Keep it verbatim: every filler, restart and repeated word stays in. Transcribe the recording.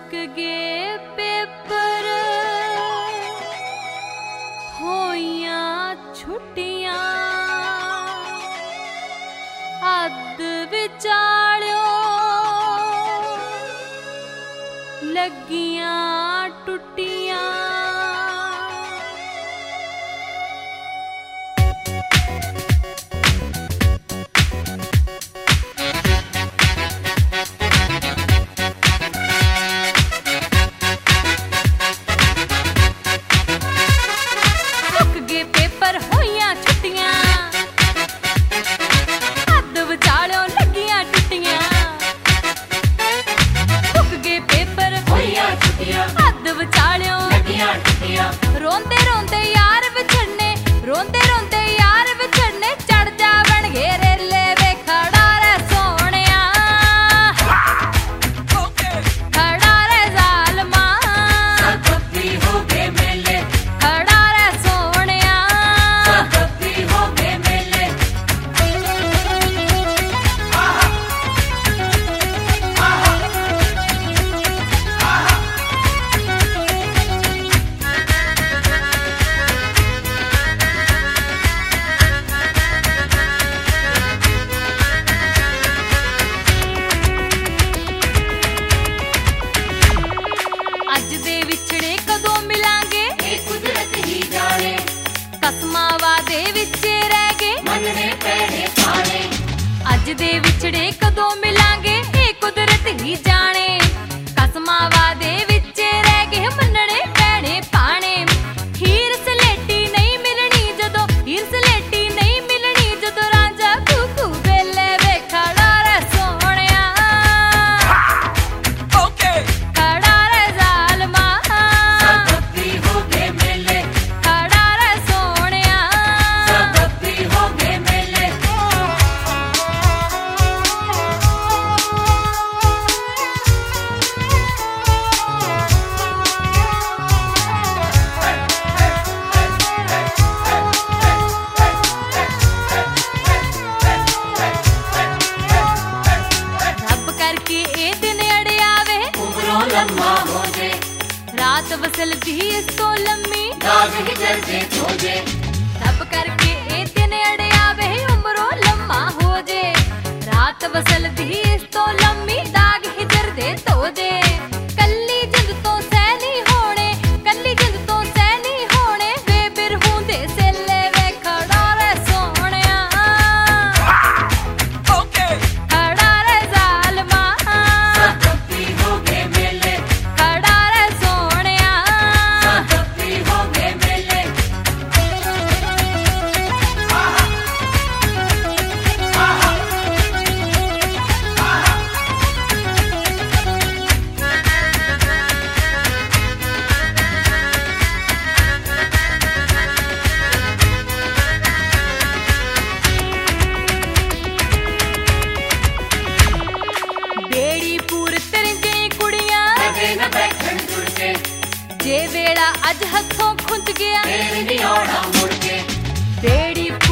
मुक गए पेपर होइया छुट्टियां अद विचालियो लगियां टुटियां। रोंदे रोंदे यार बिछड़ने रोंदे रोंदे यार बिछड़ने चढ़ जा बन गए रेले वे खड़ा रे सोनिया खड़ा रे जालमा सबकी हो गए मेले खड़ा रे सोनिया सबकी हो गए मेले। कसमां वादे विचे रह गए मनने पैणे पाने अज दे विछड़े कदों मिलांगे ए कुदरत ही जाने। कसमां वादे विचे रह गए मनने पैणे पाने हीर सलेटी नहीं मिलनी जदों हीर सलेटी नहीं मिलनी जदों रांझा कूकू वेले वे खड़ा रे सोहणिया ओके खड़ा रे जालमा सबकी हो गए मेले रात वसल दी इस तो लम्मी दाग ही जर्दे हो जे सब करके ए दिन अड़े आवे उम्रो लम्मा हो जे रात वसल दी इस तो लम्मी दाग ही जर्दे हो जे। कल्ली जिंद तो सैनी होने कल्ली जिंद तो सैनी होने वे बिरहूं दे सेले वे खड़ा रे सोहणिया ओके खड़ा रे जालमा सबकी हो गए मेले खड़ा रे सोहणिया सबकी हो गए मेले। बेड़ी पूर तरंगे कुड़ियां न बैठन जुड़ के जे वेड़ा अज हथों खुंज गया फिर नहीं आना मुड़ के बेड़ी